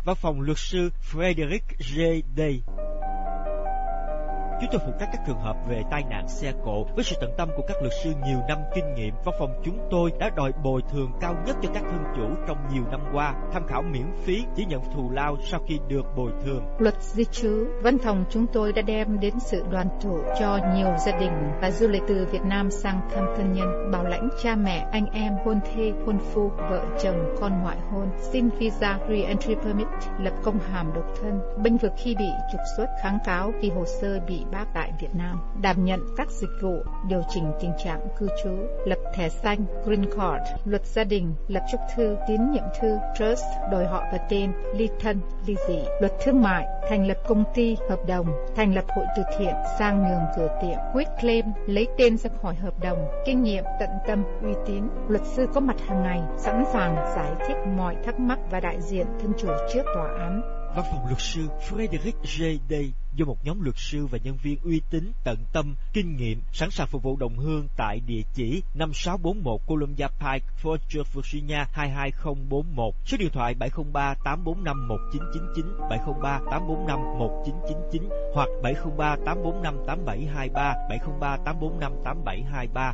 Văn phòng luật sư Frederick J. Day. Chúng tôi phụ trách các trường hợp về tai nạn xe cộ. Với sự tận tâm của các luật sư nhiều năm kinh nghiệm, văn phòng chúng tôi đã đòi bồi thường cao nhất cho các thân chủ trong nhiều năm qua. Tham khảo miễn phí, chỉ nhận thù lao sau khi được bồi thường. Luật di trú, văn phòng chúng tôi đã đem đến sự đoàn tụ cho nhiều gia đình và du lịch từ Việt Nam sang thăm thân nhân, bảo lãnh cha mẹ, anh em, hôn thê, hôn phu, vợ chồng, con ngoại hôn, xin visa re-entry permit, lập công hàm độc thân, bênh vực khi bị trục xuất, kháng cáo khi hồ sơ bị bác tại Việt Nam, đảm nhận các dịch vụ điều chỉnh tình trạng cư trú, lập thẻ xanh Green Card, luật gia đình, lập chúc thư, tín nhiệm thư, trust, đổi họ và tên, ly thân, ly dị, luật thương mại, thành lập công ty, hợp đồng, thành lập hội từ thiện, sang nhượng cửa tiệm, quit claim, lấy tên ra khỏi hợp đồng, kinh nghiệm, tận tâm, uy tín, luật sư có mặt hàng ngày, sẵn sàng giải thích mọi thắc mắc và đại diện thân chủ trước tòa án. Văn phòng luật sư Frederick J. Day do một nhóm luật sư và nhân viên uy tín, tận tâm, kinh nghiệm, sẵn sàng phục vụ đồng hương tại địa chỉ 5641 Columbia Pike, Fort George, Virginia 22041, số điện thoại 703-845-1999, 703-845-1999 hoặc 703-845-8723, 703-845-8723.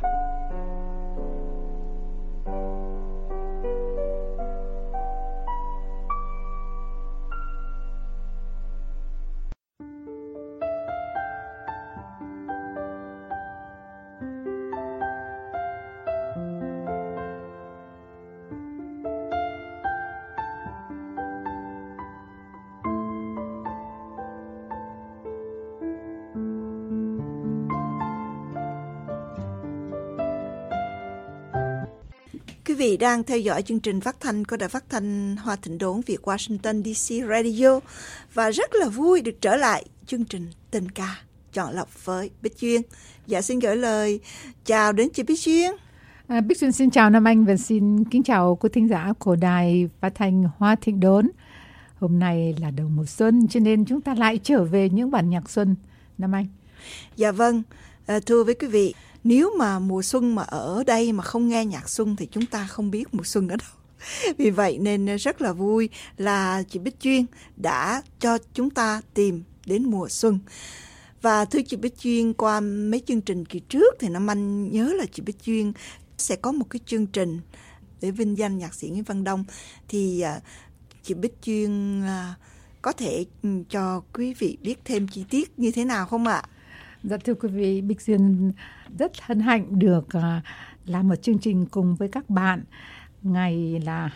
Quý vị đang theo dõi chương trình phát thanh của Đài Phát thanh Hoa Thịnh Đốn Việt Washington DC Radio và rất là vui được trở lại chương trình Tình ca chọn lọc với Bích Duyên. Dạ xin gửi lời chào đến chị Bích Duyên. Bích Duyên xin chào Nam Anh và xin kính chào quý thính giả của Đài Phát thanh Hoa Thịnh Đốn. Hôm nay là đầu mùa xuân cho nên chúng ta lại trở về những bản nhạc xuân, Nam Anh. Dạ vâng, thưa với quý vị, nếu mà mùa xuân mà ở đây mà không nghe nhạc xuân thì chúng ta không biết mùa xuân ở đâu. Vì vậy nên rất là vui là chị Bích Duyên đã cho chúng ta tìm đến mùa xuân. Và thưa chị Bích Duyên, qua mấy chương trình kỳ trước thì Nam Anh nhớ là chị Bích Duyên sẽ có một cái chương trình để vinh danh nhạc sĩ Nguyễn Văn Đông. Thì chị Bích Duyên có thể cho quý vị biết thêm chi tiết như thế nào không ạ? Dạ thưa quý vị, Bích Duyên rất hân hạnh được làm một chương trình cùng với các bạn. Ngày là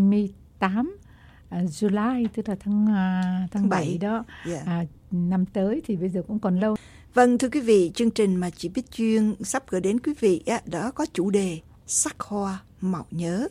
28 July, tức là tháng 7 đó. Yeah. Năm tới thì bây giờ cũng còn lâu. Vâng, thưa quý vị, chương trình mà chị Bích Duyên sắp gửi đến quý vị đó có chủ đề Sắc hoa màu nhớ.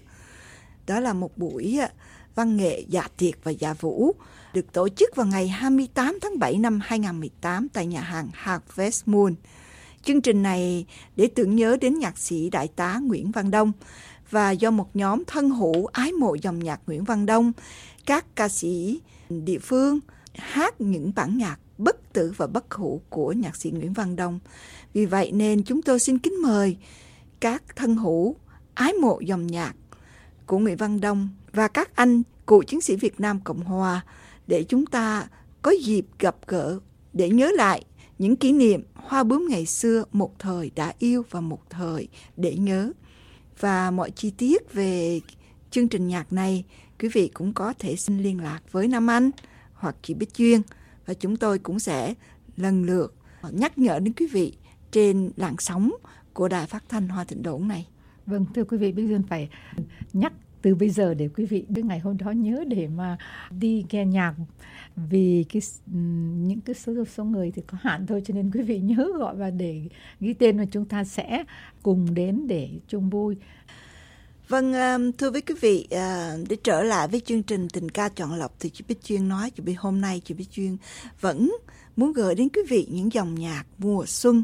Đó là một buổi văn nghệ dạ tiệc và dạ vũ được tổ chức vào ngày 28 tháng 7 năm 2018 tại nhà hàng Harvest Moon. Chương trình này để tưởng nhớ đến nhạc sĩ đại tá Nguyễn Văn Đông và do một nhóm thân hữu ái mộ dòng nhạc Nguyễn Văn Đông, các ca sĩ địa phương hát những bản nhạc bất tử và bất hủ của nhạc sĩ Nguyễn Văn Đông. Vì vậy nên chúng tôi xin kính mời các thân hữu ái mộ dòng nhạc của Nguyễn Văn Đông và các anh cựu chiến sĩ Việt Nam Cộng Hòa để chúng ta có dịp gặp gỡ để nhớ lại những kỷ niệm hoa bướm ngày xưa, một thời đã yêu và một thời để nhớ. Và mọi chi tiết về chương trình nhạc này, quý vị cũng có thể xin liên lạc với Nam Anh hoặc chị Bích Duyên và chúng tôi cũng sẽ lần lượt nhắc nhở đến quý vị trên làn sóng của Đài Phát thanh Hoa Thịnh Đốn này. Vâng, thưa quý vị, Bích Duyên phải nhắc từ bây giờ để quý vị đến ngày hôm đó nhớ để mà đi nghe nhạc, vì những cái số người thì có hạn thôi, cho nên quý vị nhớ gọi và để ghi tên và chúng ta sẽ cùng đến để chung vui. Vâng, thưa với quý vị, để trở lại với chương trình Tình ca chọn lọc thì chị Bích Duyên nói, hôm nay chị Bích Duyên vẫn muốn gửi đến quý vị những dòng nhạc mùa xuân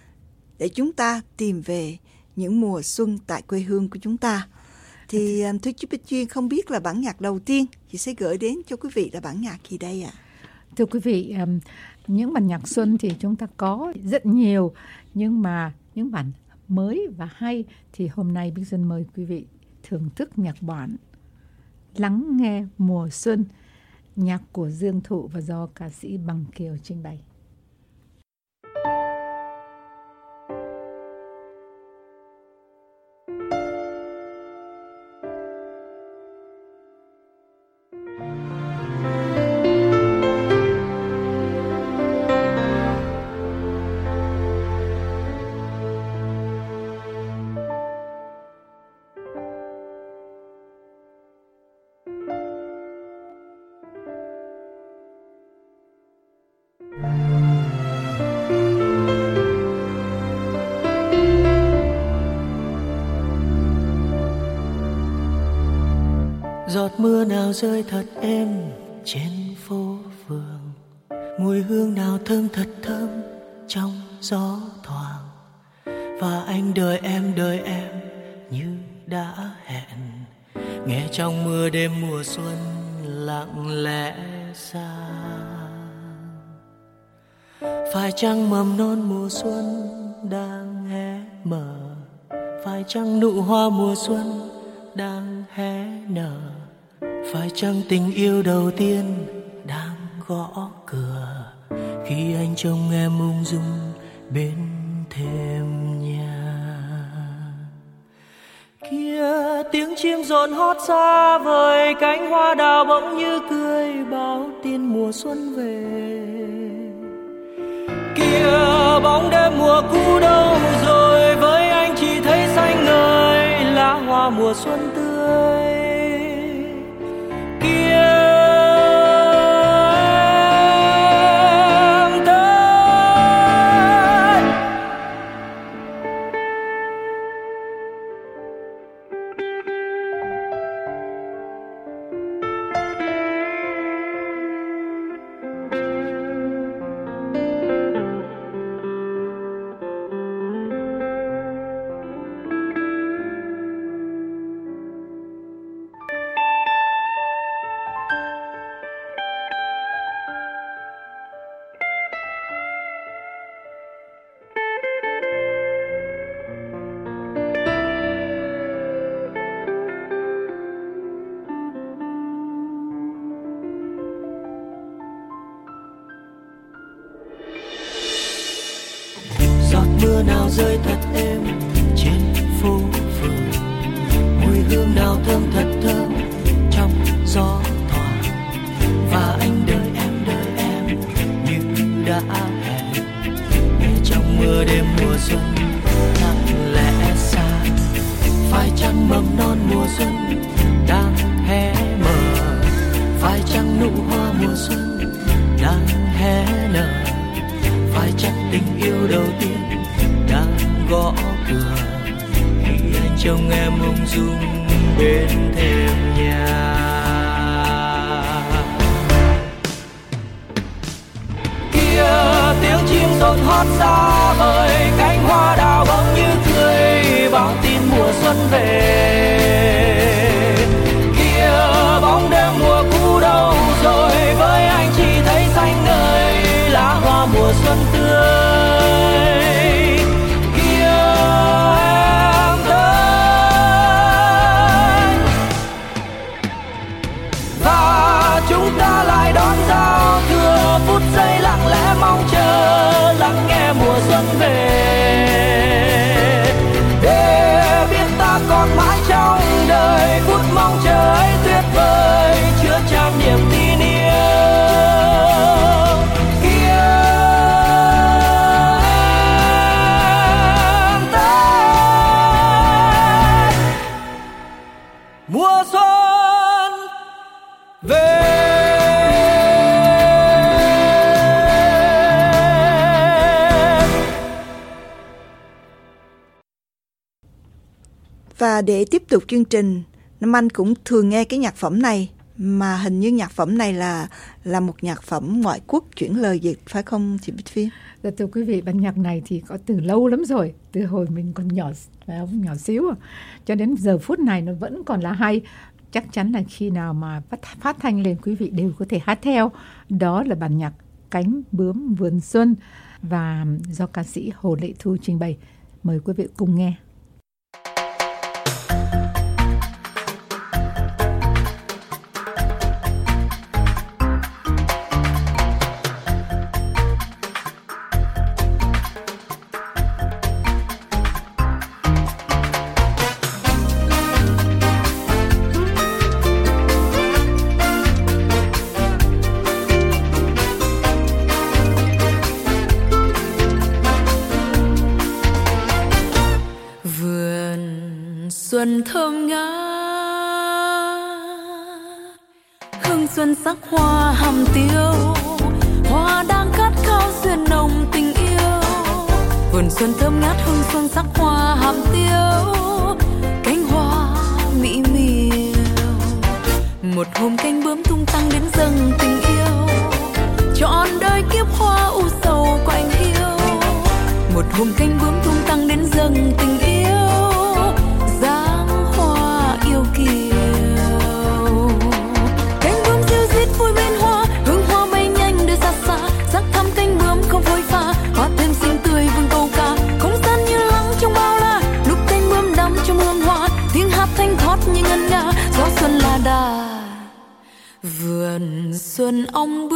để chúng ta tìm về những mùa xuân tại quê hương của chúng ta. Thì thưa chị Bích Duyên, không biết là bản nhạc đầu tiên chị sẽ gửi đến cho quý vị là bản nhạc gì đây ạ? Thưa quý vị, những bản nhạc xuân thì chúng ta có rất nhiều, nhưng mà những bản mới và hay thì hôm nay Bích Duyên mời quý vị thưởng thức nhạc bản Lắng nghe mùa xuân nhạc của Dương Thụ và do ca sĩ Bằng Kiều trình bày. Giọt mưa nào rơi thật êm trên phố phường, mùi hương nào thơm thật thơm trong gió thoảng. Và anh đợi em như đã hẹn, nghe trong mưa đêm mùa xuân lặng lẽ xa. Phải chăng mầm non mùa xuân đang hé mở, phải chăng nụ hoa mùa xuân đang hé nở, phải chăng tình yêu đầu tiên đang gõ cửa khi anh trông em ung dung bên thềm nhà. Kia tiếng chim rộn hót xa vời, cánh hoa đào bỗng như cười báo tin mùa xuân về. Kia bóng đêm mùa cũ đâu rồi, với anh chỉ thấy xanh ngời lá hoa mùa xuân tươi. Mưa nào rơi thật êm trên phố phường, mùi hương nào thơm thật thơm trong gió thoảng. Và anh đợi em như đã hẹn, nghe trong mưa đêm mùa xuân lặng lẽ xa. Phải chăng mầm non mùa xuân đang hé mở, phải chăng nụ hoa mùa xuân đang hé nở, phải chăng tình yêu đầu tiên đang gõ cửa khi anh trông em ung dung bên thềm nhà. Kia tiếng chim rộn hót xa vời, cánh hoa đào bỗng như cười báo tin mùa xuân về. Kia bóng đêm mùa cũ đâu rồi, với anh chỉ thấy xanh ngời lá hoa mùa xuân tươi. Chúng ta lại đón giao thừa, phút giây lặng lẽ mong chờ, lắng nghe mùa xuân về. Để biết ta còn mãi trong đời, phút mong chờ ấy tuyệt vời, chứa chan niềm tin yêu. Kia em tới mùa xuân về. Và để tiếp tục chương trình, Nam Anh cũng thường nghe cái nhạc phẩm này, mà hình như nhạc phẩm này là một nhạc phẩm ngoại quốc chuyển lời dịch, phải không chị Bích Phiên? Dạ, thưa quý vị, bản nhạc này thì có từ lâu lắm rồi, từ hồi mình còn nhỏ xíu, cho đến giờ phút này nó vẫn còn là hay. Chắc chắn là khi nào mà phát thanh lên, quý vị đều có thể hát theo. Đó là bản nhạc Cánh Bướm Vườn Xuân và do ca sĩ Hồ Lệ Thu trình bày. Mời quý vị cùng nghe. xuân thơm ngát, hương xuân sắc hoa hàm tiêu, hoa đang khát khao duyên nồng tình yêu. Vườn xuân thơm ngát, hương xuân sắc hoa hàm tiêu, cánh hoa mỹ miều. Một hôm cánh bướm tung tăng đến dâng tình yêu, trọn đời kiếp hoa u sầu của anh hiu. Một hôm cánh bướm tung tăng đến dâng tình yêu, dáng hoa yêu kiều. Cánh bướm ríu rít vui bên hoa, hương hoa bay nhanh đưa xa xa. Sắc thắm cánh bướm không phôi pha, hoa thêm xinh tươi vương câu ca. Không gian như lắng trong bao la, lúc cánh bướm đắm trong hương hoa. Tiếng hát thanh thoát như ngân nga, gió xuân là đà. Vườn xuân ong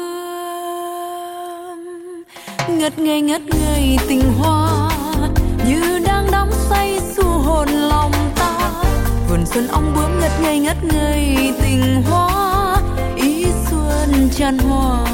bướm ngất ngây tình hoa, như đang đắm say du hồn lòng ta. Vườn xuân ong bướm ngất ngây tình hoa, ý xuân tràn hoa.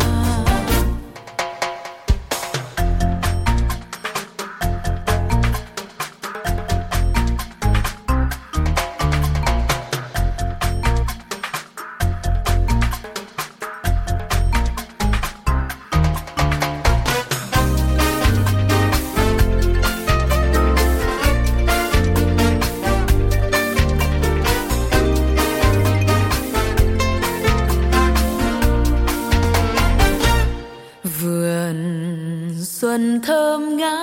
Xuân thơm ngát,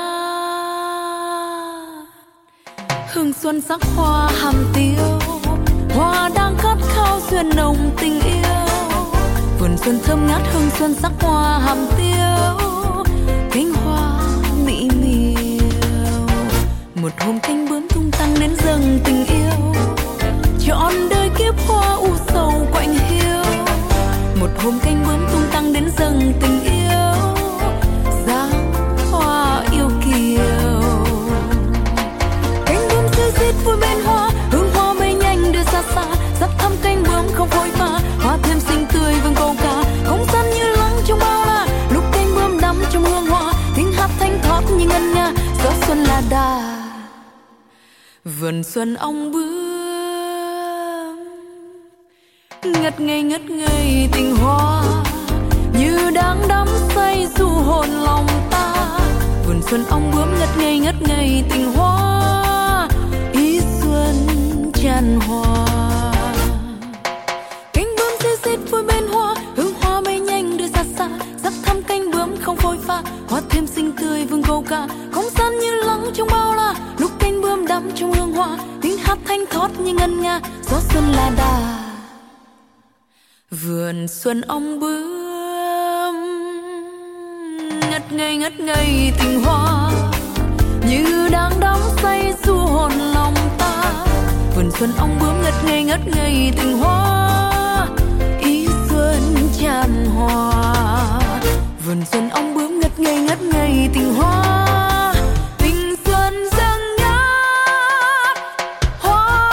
hương xuân sắc hoa hàm tiêu, hoa đang khát khao duyên nồng tình yêu. Vườn xuân thơm ngát, hương xuân sắc hoa hàm tiêu, cánh hoa mỹ miều. Một hôm cánh bướm tung tăng đến dâng tình yêu, trọn đời kiếp hoa u sầu của anh hiu. Một hôm cánh bướm tung tăng đến dâng tình yêu, vui bên hoa, hương hoa bay nhanh đưa xa xa. Sắc thắm cánh bướm không phôi pha, hoa thêm xinh tươi vương câu ca. Không gian như lắng trong bao la, lúc cánh bướm đắm trong hương hoa. Tiếng hát thanh thoát như ngân nga, gió xuân là đà. Vườn xuân ong bướm ngất ngây tình hoa, như đang đắm say du hồn lòng ta. Vườn xuân ong bướm ngất ngây tình hoa, tràn hoa. Cánh bướm ríu rít vui bên hoa, hương hoa bay nhanh đưa xa xa. Sắc thắm cánh bướm không phôi pha, hoa thêm xinh tươi vương câu ca. Không gian như lắng trong bao la, lúc cánh bướm đắm trong hương hoa. Tiếng hát thanh thoát như ngân nga, gió xuân là đà. Vườn xuân ong bướm ngất ngây tình hoa, như đang đắm say du hồn lòng ta. Vườn xuân ong bướm ngất ngây tình hoa, ý xuân tràn hoa. Vườn xuân ong bướm ngất ngây tình hoa, tình xuân dâng ngát hoa.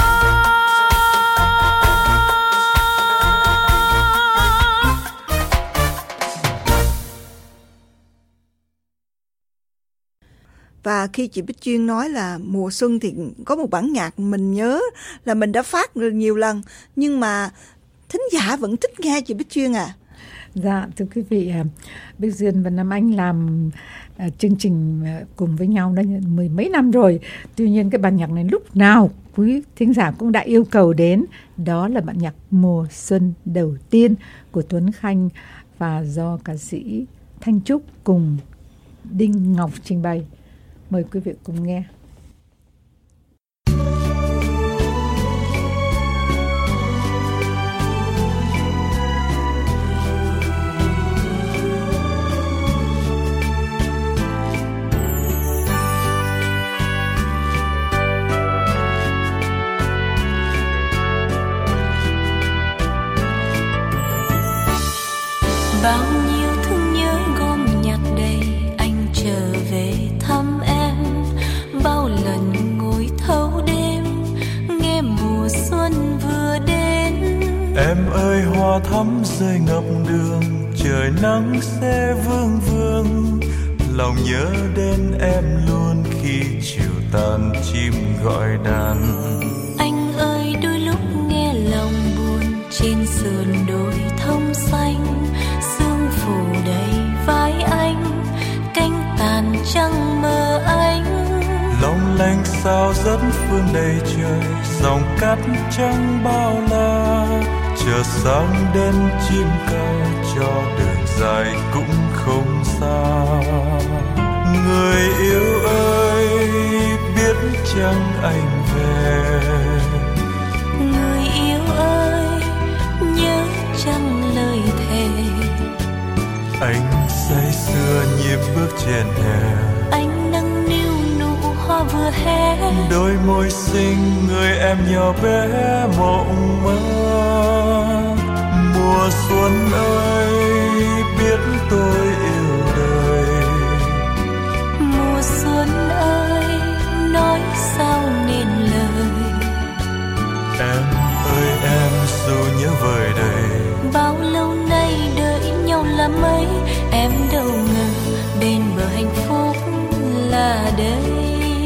Và khi chị Bích Duyên nói là mùa xuân thì có một bản nhạc mình nhớ là mình đã phát nhiều lần, nhưng mà thính giả vẫn thích nghe chị Bích Duyên à. Dạ, thưa quý vị, Bích Duyên và Nam Anh làm chương trình cùng với nhau đã mười mấy năm rồi. Tuy nhiên cái bản nhạc này lúc nào quý thính giả cũng đã yêu cầu đến. Đó là bản nhạc Mùa Xuân đầu tiên của Tuấn Khanh và do ca sĩ Thanh Trúc cùng Đinh Ngọc trình bày. Mời quý vị cùng nghe. Bao nhiêu thương nhớ gom nhặt đầy, anh trở về thăm em. Bao lần ngồi thâu đêm, nghe mùa xuân vừa đến. Em ơi hoa thắm rơi ngập đường, trời nắng sẽ vương vương. Lòng nhớ đến em luôn khi chiều tàn chim gọi đàn. Anh ơi đôi lúc nghe lòng buồn, trên sườn đồi thông xanh, sương phủ đầy vai anh, cánh tàn trăng mơ anh. Long lanh sao rất phương đầy trời, dòng cát trắng bao la, chờ sáng đến chim ca cho đường dài cũng không xa. Người yêu ơi biết chăng anh về, người yêu ơi nhớ chăng lời thề. Anh say sưa nhịp bước trên hè, Anh nâng niu nụ hoa vừa hé, đôi môi xinh người em nhỏ bé mộng mơ. Mùa xuân ơi biết tôi yêu đời, mùa xuân ơi nói sao nên lời. Em ơi em dù nhớ vời đầy, Bao lâu nay đợi nhau là mấy, em đâu ngờ bên bờ hạnh phúc là đây.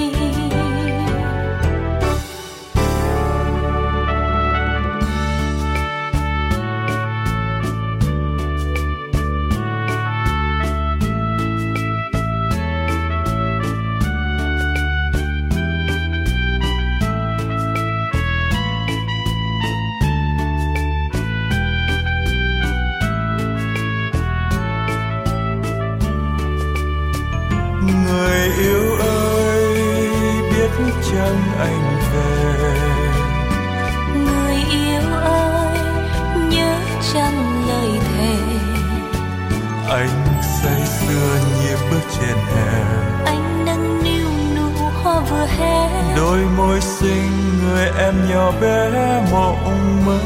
người yêu ơi biết chăng anh về, Người yêu ơi nhớ chăng lời thề. Anh say sưa nhịp bước trên hè, Anh nâng niu nụ hoa vừa hé, đôi môi xinh người em nhỏ bé mộng mơ.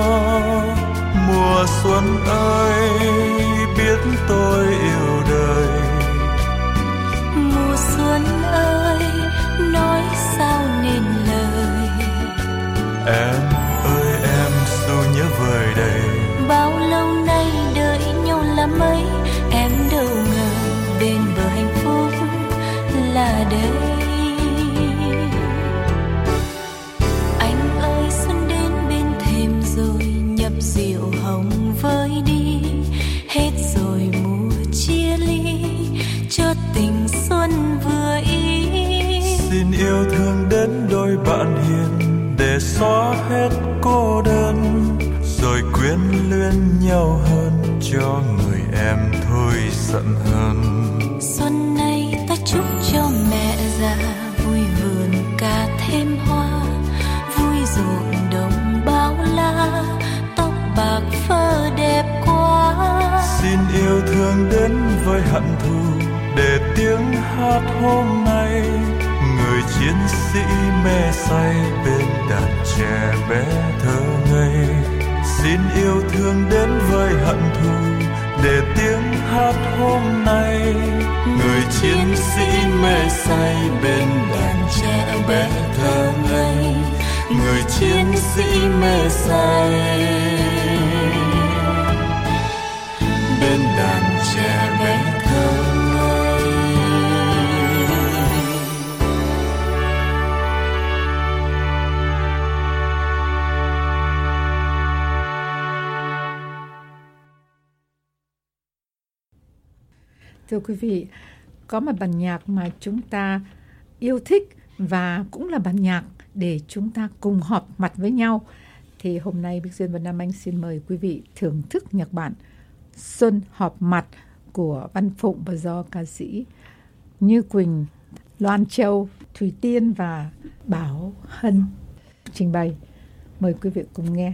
Mùa xuân ơi biết tôi yêu đời, mùa xuân ơi nói sao nên lời. Em ơi em dù nhớ vời đầy, Bao lâu nay đợi nhau là mấy, em đâu ngờ bên bờ hạnh phúc là đây. Anh ơi xuân đến bên thềm rồi, nhập rượu hồng vơi đi, hết rồi mùa chia ly, cho tình xuân vừa ý. xin yêu thương đến đôi bạn hiền để xóa hết cô đơn, rồi quyến luyến nhau hơn cho người em thôi giận hơn. Xuân nay ta chúc cho mẹ già, vui vườn cả thêm hoa, vui ruộng đồng bao la, tóc bạc phơ đẹp quá. Xin yêu thương đến với hận thù để tiếng hát hôm nay, người chiến sĩ mê say bên đàn trẻ bé thơ ngây. Xin yêu thương đến với hận thù để tiếng hát hôm nay, người chiến sĩ mê say bên đàn trẻ bé thơ ngây. Người chiến sĩ mê say bên đàn trẻ bé thơ ngây. Thưa quý vị, có một bản nhạc mà chúng ta yêu thích và cũng là bản nhạc để chúng ta cùng họp mặt với nhau. Thì hôm nay Bích Duyên và Nam Anh xin mời quý vị thưởng thức nhạc bản Xuân Họp Mặt của Văn Phụng và do ca sĩ Như Quỳnh, Loan Châu, Thủy Tiên và Bảo Hân trình bày. Mời quý vị cùng nghe.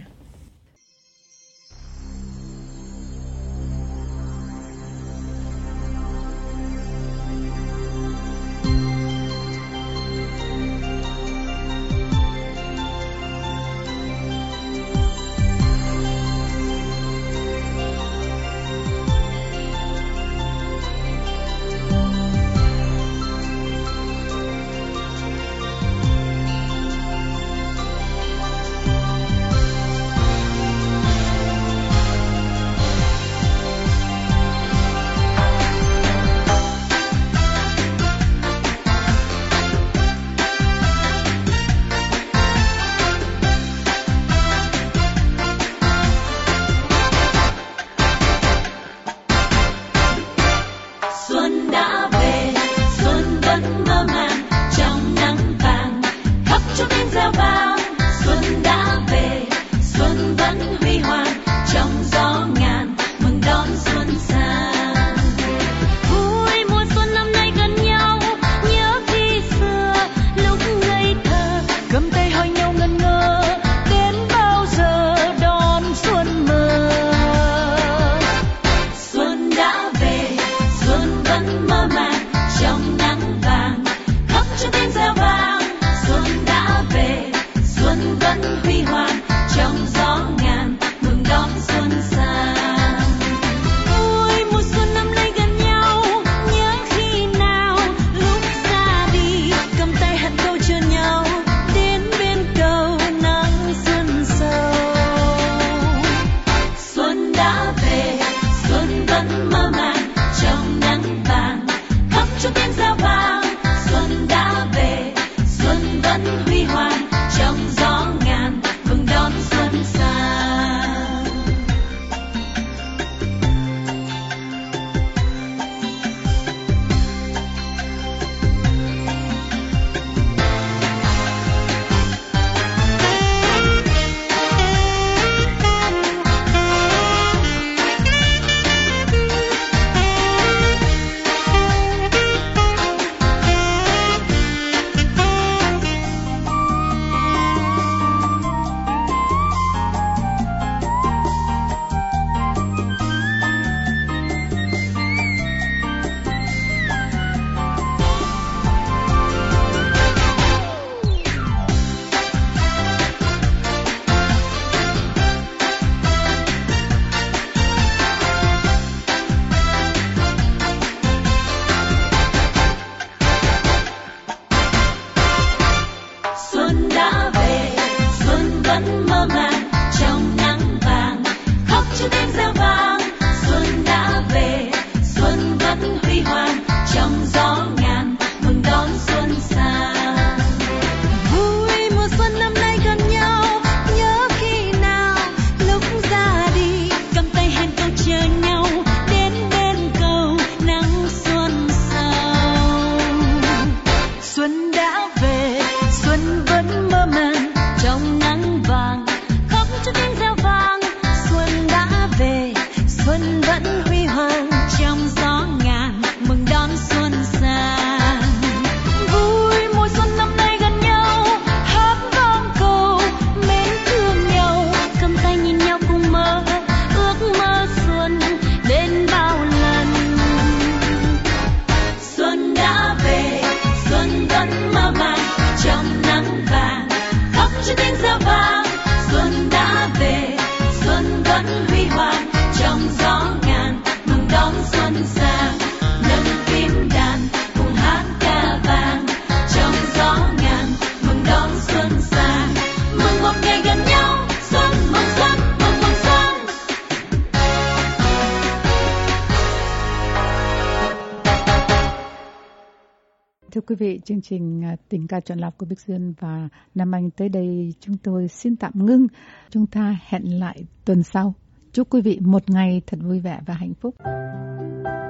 vẫn huy hoàng trong gió ngàn mừng đón xuân sang. Thưa quý vị, chương trình Tình ca chọn lọc của Bích Duyên và Nam Anh tới đây chúng tôi xin tạm ngưng. Chúng ta hẹn lại tuần sau. Chúc quý vị một ngày thật vui vẻ và hạnh phúc.